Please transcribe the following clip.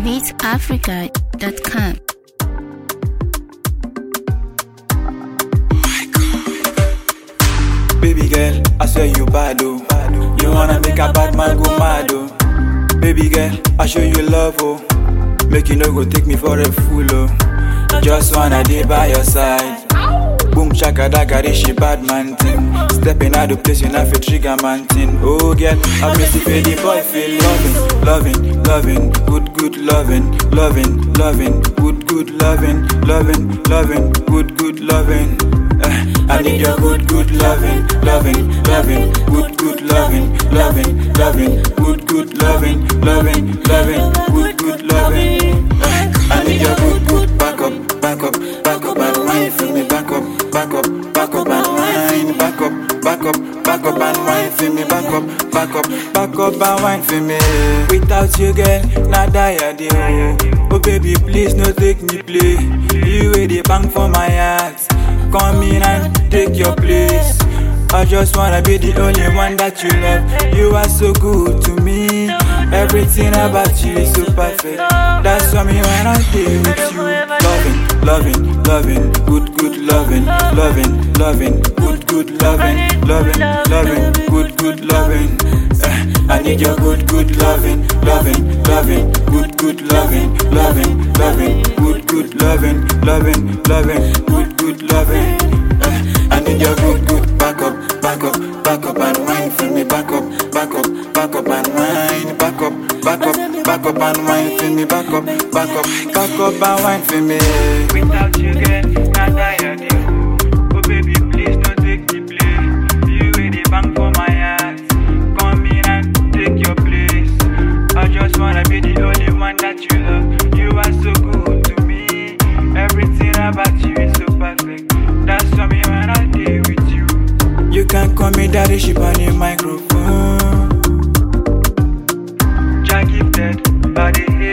beatsafrica.com. Baby girl, I swear you bad oh. You wanna make a bad man go mad oh. Baby girl, I show you love oh. Make you no go take me for a fool oh. Just wanna be by your side. Boom shaka daga this shit bad man thing. Stepping out the place you not fit trigger man thing. Oh girl, I miss if the boy feel loving, good loving, loving, good loving, good loving. I need your good loving, good loving, good loving. I need your good back up and wine for me, back up and wine, back up and wine for me, back up and wine for me. Without you, girl, not die dear. Oh baby, please no take me play. You way the bang for my heart. Come in and take your place. I just wanna be the only one that you love. You are so good to me. Everything about you is so perfect. That's why me wanna stay with you. Loving, good loving, good loving. I need your good loving, good loving, good loving. I need your good back up and wine for me, back up and wine, back up and wine for me, back up and wine for me. Without you, girl, not tired you. Oh baby, please don't take me play. You really bang for my heart. Come in and take your place. I just wanna be the only one that you love. You are so good to me. Everything about you is so perfect. That's why me when I stay with you. You can call me daddy, ship on the microphone. Jack gifted, body